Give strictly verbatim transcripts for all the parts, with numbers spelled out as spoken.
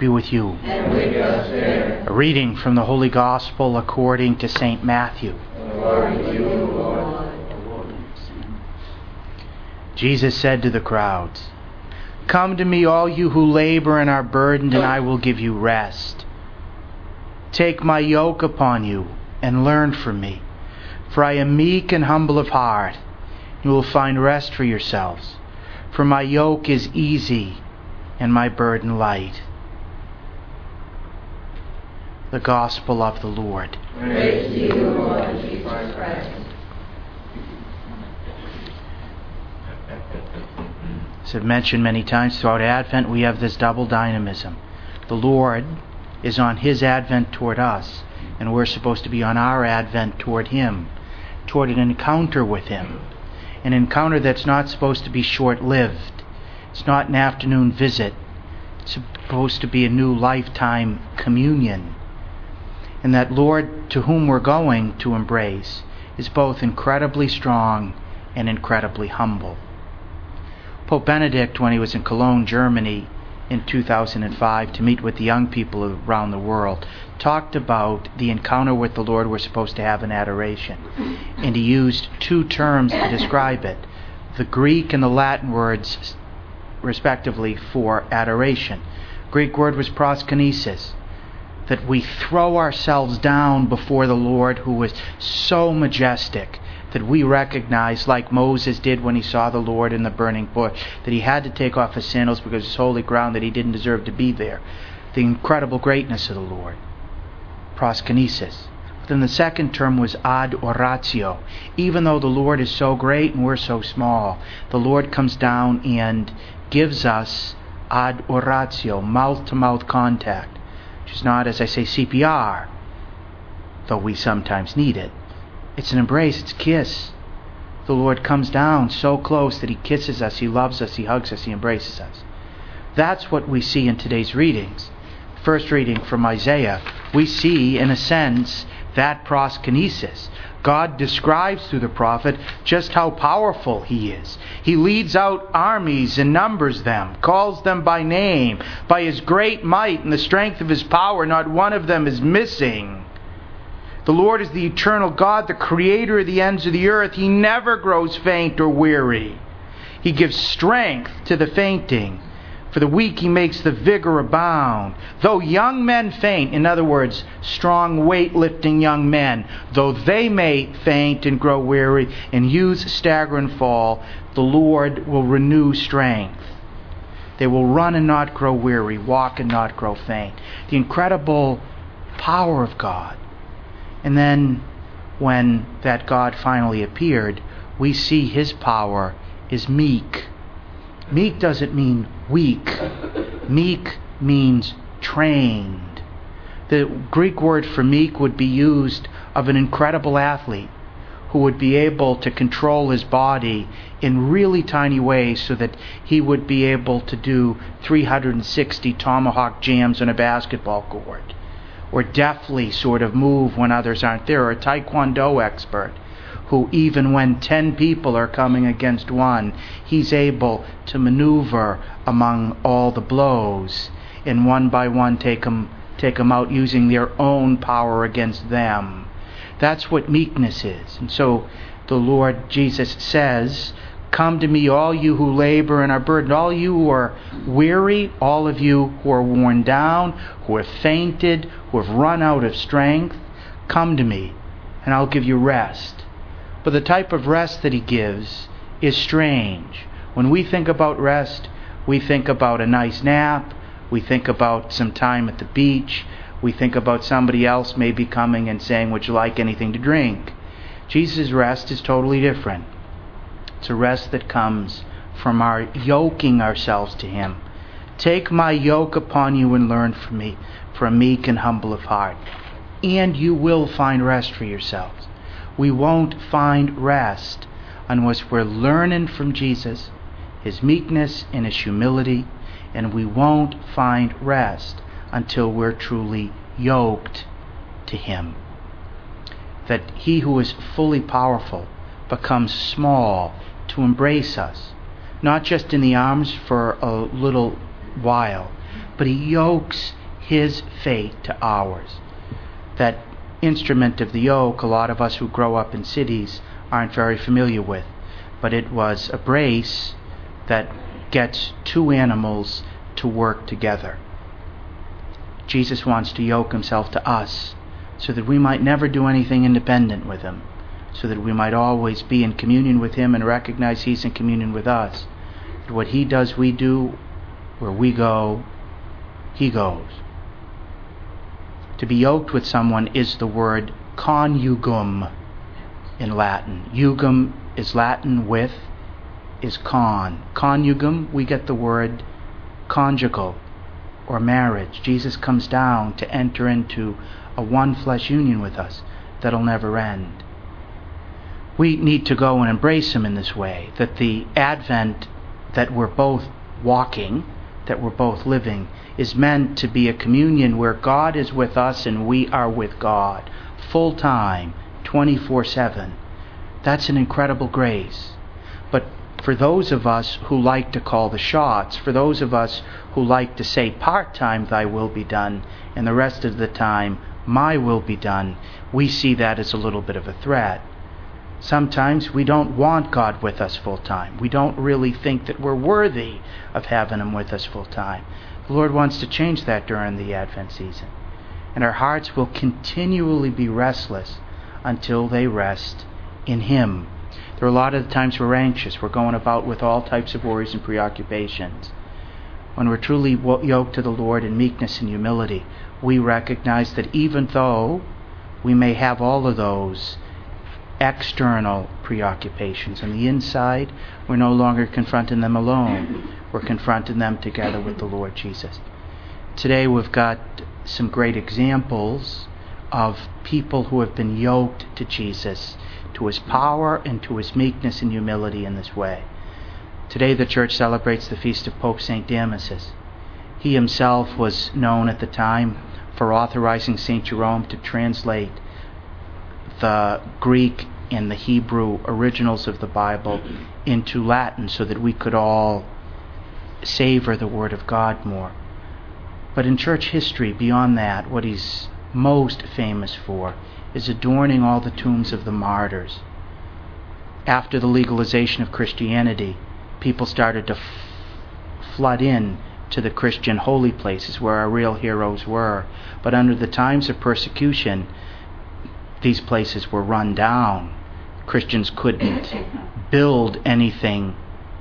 be with you. And with your spirit. A reading from the Holy Gospel according to Saint Matthew. Glory to you, Lord. Jesus said to the crowds, "Come to me, all you who labor and are burdened, and I will give you rest. Take my yoke upon you and learn from me, for I am meek and humble of heart. You will find rest for yourselves. For my yoke is easy and my burden light." The Gospel of the Lord. Praise to you, Lord Jesus Christ. As I've mentioned many times throughout Advent, we have this double dynamism. The Lord is on His Advent toward us, and we're supposed to be on our Advent toward Him, toward an encounter with Him. An encounter that's not supposed to be short-lived. It's not an afternoon visit. It's supposed to be a new lifetime communion. And that Lord to whom we're going to embrace is both incredibly strong and incredibly humble. Pope Benedict, when he was in Cologne, Germany, in two thousand five to meet with the young people around the world, talked about the encounter with the Lord we're supposed to have in adoration. And he used two terms to describe it, the Greek and the Latin words respectively for adoration. Greek word was proskinesis, that we throw ourselves down before the Lord who is so majestic that we recognize, like Moses did when he saw the Lord in the burning bush, that he had to take off his sandals because it's holy ground, that he didn't deserve to be there. The incredible greatness of the Lord. Proskinesis. Then the second term was ad oratio. Even though the Lord is so great and we're so small, the Lord comes down and gives us ad oratio, mouth-to-mouth contact, which is not, as I say, C P R, though we sometimes need it. It's an embrace, it's a kiss. The Lord comes down so close that He kisses us, He loves us, He hugs us, He embraces us. That's what we see in today's readings. First reading from Isaiah, we see, in a sense, that proskinesis. God describes through the prophet just how powerful He is. He leads out armies and numbers them, calls them by name. By His great might and the strength of His power, not one of them is missing. The Lord is the eternal God, the creator of the ends of the earth. He never grows faint or weary. He gives strength to the fainting. For the weak He makes the vigor abound. Though young men faint, in other words, strong weightlifting young men, though they may faint and grow weary, and youths stagger and fall, the Lord will renew strength. They will run and not grow weary, walk and not grow faint. The incredible power of God. And then, when that God finally appeared, we see His power is meek. Meek doesn't mean weak. Meek means trained. The Greek word for meek would be used of an incredible athlete who would be able to control his body in really tiny ways so that he would be able to do three hundred sixty tomahawk jams on a basketball court, or deftly sort of move when others aren't there, or a taekwondo expert who, even when ten people are coming against one, he's able to maneuver among all the blows and one by one take them, take them out using their own power against them. That's what meekness is. And so the Lord Jesus says, "Come to me, all you who labor and are burdened, all you who are weary, all of you who are worn down, who have fainted, who have run out of strength. Come to me, and I'll give you rest." But the type of rest that He gives is strange. When we think about rest, we think about a nice nap, we think about some time at the beach, we think about somebody else maybe coming and saying, "Would you like anything to drink?" Jesus' rest is totally different. It's a rest that comes from our yoking ourselves to Him. "Take my yoke upon you and learn from me, for I'm meek and humble of heart, and you will find rest for yourselves." We won't find rest unless we're learning from Jesus, His meekness and His humility, and we won't find rest until we're truly yoked to Him. That He who is fully powerful becomes small to embrace us, not just in the arms for a little while, but he yokes his faith to ours. That instrument of the yoke, a lot of us who grow up in cities aren't very familiar with, but it was a brace that gets two animals to work together. Jesus wants to yoke himself to us so that we might never do anything independent with him, so that we might always be in communion with him and recognize he's in communion with us. That what he does, we do. Where we go, he goes. To be yoked with someone is the word conjugum in Latin. Jugum is Latin, with is con. Conjugum, we get the word conjugal or marriage. Jesus comes down to enter into a one flesh union with us that'll never end. We need to go and embrace him in this way, that the Advent that we're both walking, that we're both living, is meant to be a communion where God is with us and we are with God, full time, twenty-four seven. That's an incredible grace. But for those of us who like to call the shots, for those of us who like to say part-time, thy will be done, and the rest of the time, my will be done, we see that as a little bit of a threat. Sometimes we don't want God with us full time. We don't really think that we're worthy of having him with us full time. The Lord wants to change that during the Advent season. And our hearts will continually be restless until they rest in him. There are a lot of the times we're anxious. We're going about with all types of worries and preoccupations. When we're truly yoked to the Lord in meekness and humility, we recognize that even though we may have all of those external preoccupations, on the inside, we're no longer confronting them alone. We're confronting them together with the Lord Jesus. Today we've got some great examples of people who have been yoked to Jesus, to his power and to his meekness and humility in this way. Today the church celebrates the feast of Pope Saint Damasus. He himself was known at the time for authorizing Saint Jerome to translate the Greek and the Hebrew originals of the Bible into Latin so that we could all savor the Word of God more. But in church history, beyond that, what he's most famous for is adorning all the tombs of the martyrs. After the legalization of Christianity, people started to f- flood in to the Christian holy places where our real heroes were. But under the times of persecution, these places were run down. Christians couldn't build anything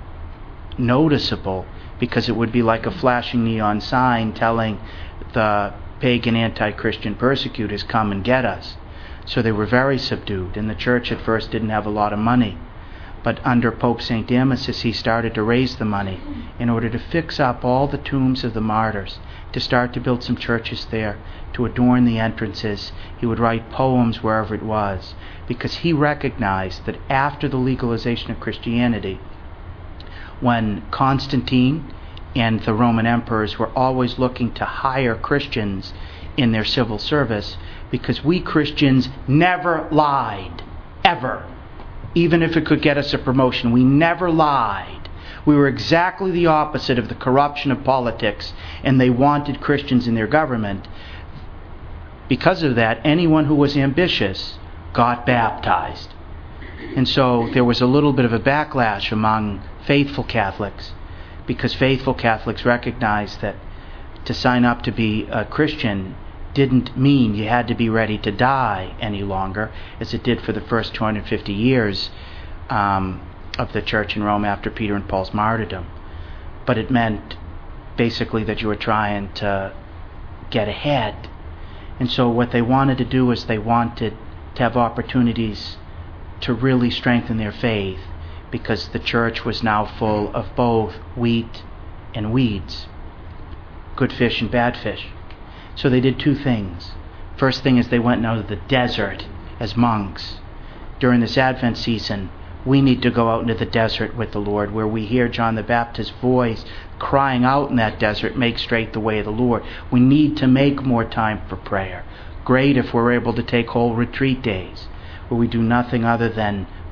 noticeable because it would be like a flashing neon sign telling the pagan anti-Christian persecutors, come and get us. So they were very subdued, and the church at first didn't have a lot of money. But under Pope Saint Damasus, he started to raise the money in order to fix up all the tombs of the martyrs, to start to build some churches there, to adorn the entrances. He would write poems wherever it was, because he recognized that after the legalization of Christianity, when Constantine and the Roman emperors were always looking to hire Christians in their civil service, because we Christians never lied, ever. Even if it could get us a promotion, we never lied. We were exactly the opposite of the corruption of politics, and they wanted Christians in their government. Because of that, anyone who was ambitious got baptized. And so there was a little bit of a backlash among faithful Catholics, because faithful Catholics recognized that to sign up to be a Christian didn't mean you had to be ready to die any longer, as it did for the first two hundred fifty years um, of the church in Rome after Peter and Paul's martyrdom. But it meant basically that you were trying to get ahead. And so what they wanted to do is they wanted to have opportunities to really strengthen their faith, because the church was now full of both wheat and weeds, good fish and bad fish. So they did two things. First thing is they went out to the desert as monks. During this Advent season, we need to go out into the desert with the Lord, where we hear John the Baptist's voice crying out in that desert, make straight the way of the Lord. We need to make more time for prayer. Great if we're able to take whole retreat days where we do nothing other than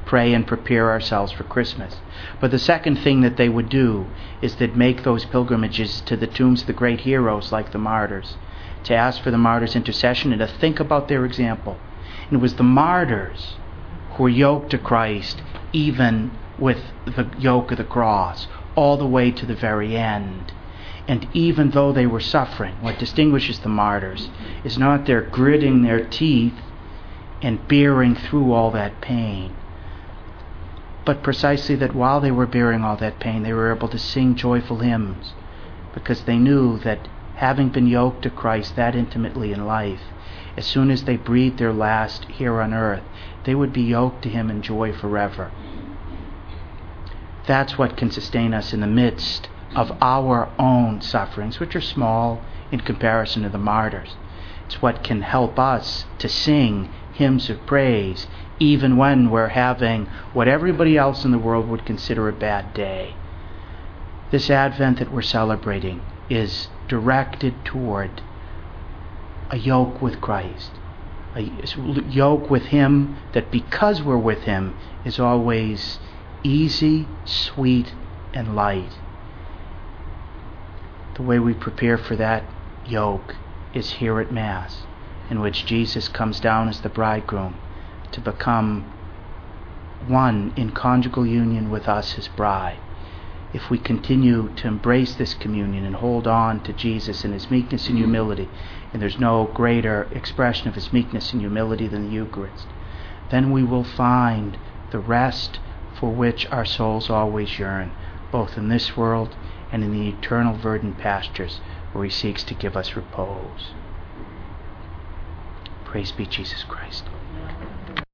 pray and prepare ourselves for Christmas. But the second thing that they would do is they'd make those pilgrimages to the tombs of the great heroes like the martyrs, to ask for the martyrs' intercession and to think about their example. And it was the martyrs who were yoked to Christ even with the yoke of the cross, all the way to the very end. And even though they were suffering, what distinguishes the martyrs is not their gritting their teeth and bearing through all that pain, but precisely that while they were bearing all that pain, they were able to sing joyful hymns, because they knew that having been yoked to Christ that intimately in life, as soon as they breathed their last here on earth, they would be yoked to Him in joy forever. That's what can sustain us in the midst of our own sufferings, which are small in comparison to the martyrs. It's what can help us to sing hymns of praise even when we're having what everybody else in the world would consider a bad day. This Advent that we're celebrating is directed toward a yoke with Christ, a yoke with Him that, because we're with Him, is always easy, sweet, and light. The way we prepare for that yoke is here at Mass, in which Jesus comes down as the bridegroom to become one in conjugal union with us, His bride. If we continue to embrace this communion and hold on to Jesus in His meekness and humility, and there's no greater expression of His meekness and humility than the Eucharist, then we will find the rest for which our souls always yearn, both in this world and in the eternal verdant pastures where He seeks to give us repose. Praise be Jesus Christ.